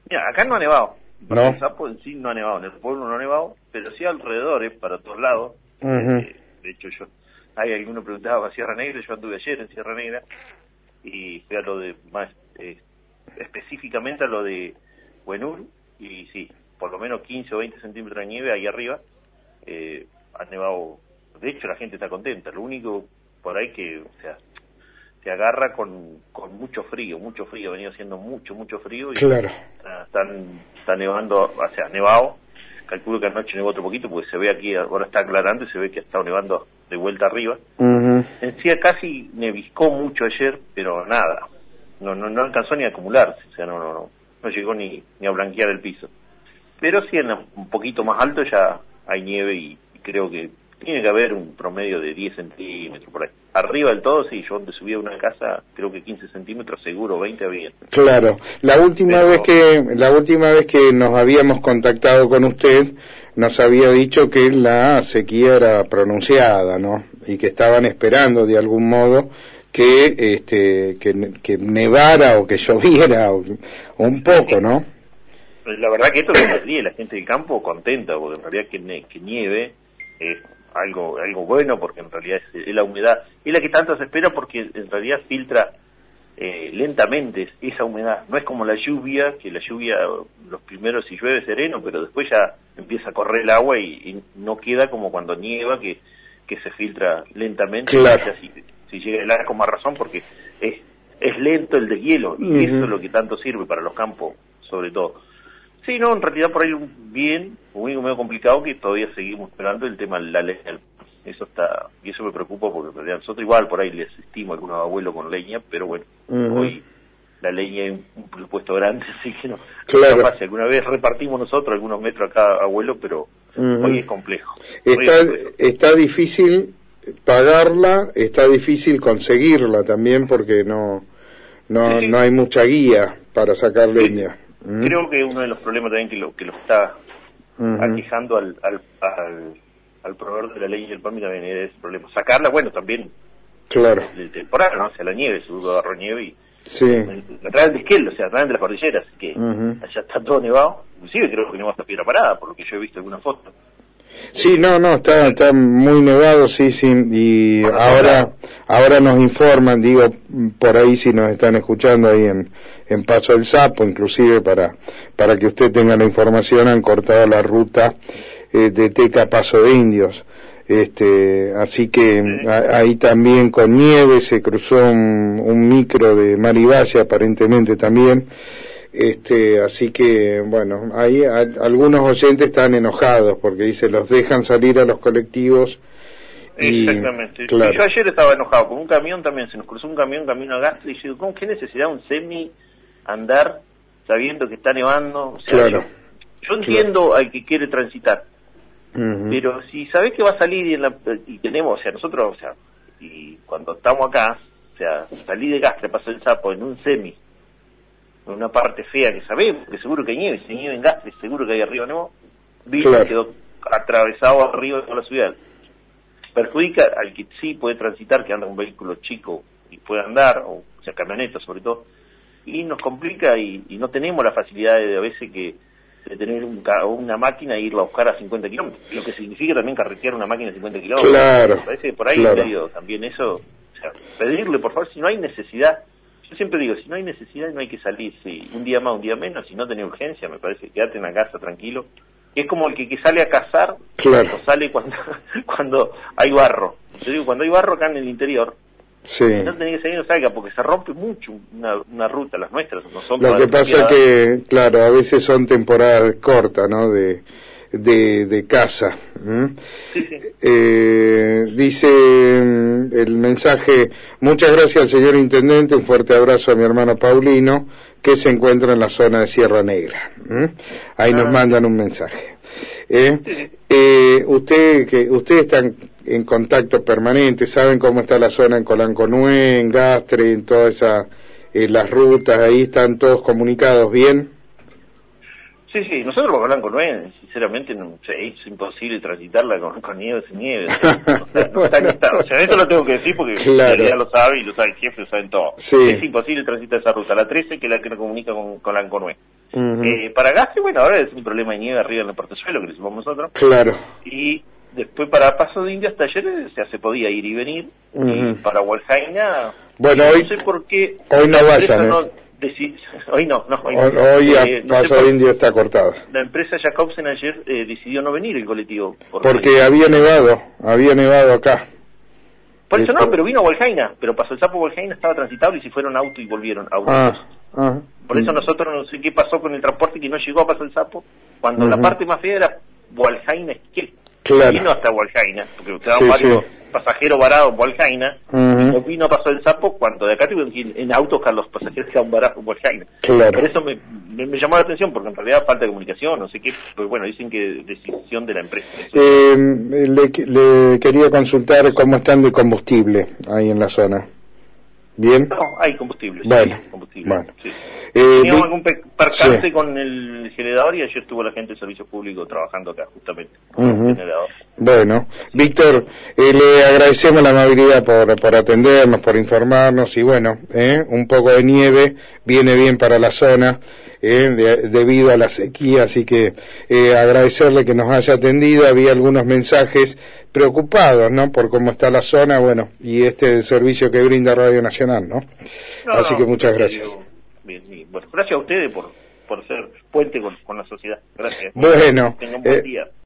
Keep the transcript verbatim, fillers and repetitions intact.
Mira, acá no ha nevado. No. El Sapo en sí no ha nevado, en el pueblo no ha nevado, pero sí alrededor, eh, para todos lados. Uh-huh. Eh, de hecho, yo, hay alguno preguntaba a Sierra Negra, yo anduve ayer en Sierra Negra, y fui a lo de, más eh, específicamente a lo de Buenur, y sí, por lo menos quince o veinte centímetros de nieve ahí arriba, eh, ha nevado. De hecho, la gente está contenta, lo único por ahí que, o sea, se agarra con, con mucho frío, mucho frío, ha venido haciendo mucho, mucho frío, y claro. está, están, está nevando, o sea, nevado, calculo que anoche nevó otro poquito, porque se ve aquí, ahora está aclarando y se ve que ha estado nevando de vuelta arriba. Uh-huh. En sí casi neviscó mucho ayer, pero nada, no no no alcanzó ni a acumularse, o sea, no no no, no llegó ni, ni a blanquear el piso. Pero sí en un poquito más alto ya hay nieve y, y creo que tiene que haber un promedio de diez centímetros por ahí. Arriba del todo, sí, yo donde subía a una casa, creo que quince centímetros seguro, veinte había. Claro, la última Pero... vez que la última vez que nos habíamos contactado con usted, nos había dicho que la sequía era pronunciada, ¿no? Y que estaban esperando de algún modo que este que, que nevara o que lloviera o, o un poco, ¿no? La verdad que esto es una alegría, la gente del campo contenta, porque en realidad que, ne que nieve es algo algo bueno, porque en realidad es, es la humedad, es la que tanto se espera, porque en realidad filtra eh, lentamente esa humedad. No es como la lluvia, que la lluvia, los primeros si llueve sereno, pero después ya empieza a correr el agua y, y no queda como cuando nieva, que, que se filtra lentamente. Claro. Ya si, si llega el agua con más razón, porque es, es lento el deshielo, y uh-huh. eso es lo que tanto sirve para los campos, sobre todo. Sí, no, en realidad por ahí bien, muy medio complicado, que todavía seguimos esperando el tema de la leña. Eso está, y eso me preocupa, porque en realidad nosotros igual por ahí les asistimos a algunos abuelos con leña, pero bueno, uh-huh. hoy la leña es un presupuesto grande, así que no, claro. no pasa. Alguna vez repartimos nosotros algunos metros a cada abuelo, pero uh-huh. hoy es complejo. Está, es complejo. Está difícil pagarla, está difícil conseguirla también, porque no, no, sí, sí. no hay mucha guía para sacar sí. leña. Creo que uno de los problemas también que lo que lo está uh-huh. aquejando al, al, al, al proveedor de la leña y el palmi también es el problema. Sacarla, bueno, también claro. el temporal, ¿no? O sea, la nieve, se agarró nieve y sí. la traen de Esquel, o sea, traen de las cordilleras, así que uh-huh. allá está todo nevado. Inclusive creo que no va hasta Piedra Parada, por lo que yo he visto alguna foto. Sí, no, no, está, está muy nevado, sí, sí, y bueno, ahora, ahora nos informan, digo, por ahí si nos están escuchando ahí en, en Paso del Sapo, inclusive para, para que usted tenga la información, han cortado la ruta eh, de Teca a Paso de Indios, este, así que sí. a, ahí también con nieve se cruzó un, un micro de Marivalle aparentemente también. Este, así que, bueno, ahí a, algunos oyentes están enojados porque dice, los dejan salir a los colectivos. Y, exactamente. Claro. Yo ayer estaba enojado con un camión también, se nos cruzó un camión camino a Gastre, y yo digo, ¿cómo qué necesidad un semi andar sabiendo que está nevando? O sea, claro. yo, yo entiendo claro. al que quiere transitar, uh-huh. pero si sabés que va a salir y, en la, y tenemos, o sea, nosotros, o sea, y cuando estamos acá, o sea, salí de Gastre, Paso del Sapo en un semi, una parte fea que sabemos, que seguro que hay nieve, si hay nieve en Gastre, seguro que hay arriba no, vino claro. y quedó atravesado arriba de toda la ciudad. Perjudica al que sí puede transitar, que anda un vehículo chico y puede andar, o, o sea, camioneta sobre todo, y nos complica y, y no tenemos la facilidad de a veces que de tener un, una máquina e irla a buscar a cincuenta kilómetros, lo que significa también carretear una máquina a cincuenta kilómetros. Claro. Parece que por ahí claro. en medio también eso, o sea, pedirle por favor, si no hay necesidad. Yo siempre digo, si no hay necesidad no hay que salir, si un día más, un día menos, si no tenés urgencia, me parece, quédate en la casa tranquilo. Es como el que, que sale a cazar, claro. cuando sale cuando cuando hay barro. Yo digo, cuando hay barro acá en el interior, sí. no tenés que salir, no salga, porque se rompe mucho una, una ruta, las nuestras no son. Lo que pasa es que, claro, a veces son temporadas cortas, ¿no?, de de, de casa. ¿Mm? Sí, sí. Eh, dice el mensaje, muchas gracias al señor intendente, un fuerte abrazo a mi hermano Paulino, que se encuentra en la zona de Sierra Negra. ¿Mm? Ahí ah, nos mandan un mensaje. Eh, sí. eh, usted que usted está en, en contacto permanente, saben cómo está la zona en Colanconué, en Gastre, en todas esas eh, las rutas, ahí están todos comunicados bien. Sí, sí, nosotros por Colanconué, sinceramente, no, sé, es imposible transitarla con, con nieve sin nieve. O sea, no está, no está listado. O sea, esto lo tengo que decir porque claro. ya lo sabe y lo sabe el jefe, lo saben todos. Sí. Es imposible transitar esa ruta, la trece, que es la que nos comunica con Colanconué. Uh-huh. Eh, para Gastre, bueno, ahora es un problema de nieve arriba en el portezuelo que le sumamos nosotros. Claro. Y después para Paso de India hasta ayer ya se podía ir y venir. Uh-huh. Y para Hualjaina, bueno, no hoy, sé por qué. Hoy no vayan, ¿eh? No deci- hoy no, no, hoy no. Hoy, hoy eh, no Paso de India está cortado. La empresa Jacobsen ayer eh, decidió no venir el colectivo. Porque, porque había nevado, había nevado acá. Por eso no, pero vino a Hualjaina, pero pasó el Sapo Hualjaina, estaba transitable y se fueron auto y volvieron auto. Ah, ah, Por eso nosotros no sé qué pasó con el transporte que no llegó a Paso el Sapo, cuando uh-huh. la parte más fea era Hualjaina Esquel. Claro. Vino hasta Hualjaina, porque quedaban sí, varios sí. pasajeros varados en Hualjaina, uh-huh. y no vino a Paso el Sapo cuando de acá tuvieron que ir en autos que los pasajeros quedaban varados en Hualjaina. Claro. Por eso me, me, me llamó la atención, porque en realidad falta de comunicación, no sé qué, pero bueno, dicen que decisión de la empresa. Eh, le, le quería consultar cómo están de combustible ahí en la zona. ¿Bien? No, hay combustible. Bueno, sí, combustible, bueno. Sí. Eh, Teníamos algún percance sí. con el generador y ayer estuvo la gente de servicio público trabajando acá, justamente, con uh-huh. el generador. Bueno, Víctor, eh, le agradecemos la amabilidad por, por atendernos, por informarnos y bueno, eh, un poco de nieve viene bien para la zona eh, de, debido a la sequía, así que eh, agradecerle que nos haya atendido. Había algunos mensajes preocupados, ¿no?, por cómo está la zona, bueno, y este servicio que brinda Radio Nacional, ¿no? no así no, que muchas gracias. Bien, bien. Bueno, gracias a ustedes por, por ser puente con, con la sociedad. Gracias. Bueno, tengan buen eh, día.